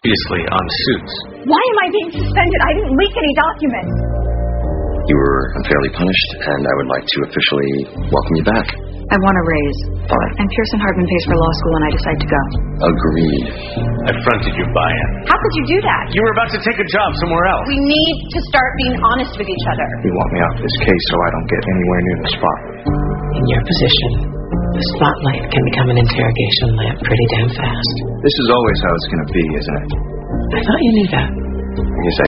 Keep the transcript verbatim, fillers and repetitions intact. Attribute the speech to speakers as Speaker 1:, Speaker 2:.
Speaker 1: Previously on Suits.
Speaker 2: Why am I being suspended? I didn't leak any documents.
Speaker 3: You were unfairly punished, and I would like to officially welcome you back.
Speaker 2: I want a raise.
Speaker 3: Fine.
Speaker 2: And Pearson Hardman pays for law school and I decide to go.
Speaker 3: Agreed.
Speaker 1: I fronted your buy-in.
Speaker 2: How could you do that?
Speaker 1: You were about to take a job somewhere else.
Speaker 2: We need to start being honest with each other.
Speaker 4: You want me off this case so I don't get anywhere near the spotlight.
Speaker 5: In your position, the spotlight can become an interrogation lamp pretty damn fast.
Speaker 4: This is always how it's going to be, isn't it?
Speaker 5: I thought you knew that.
Speaker 4: I guess I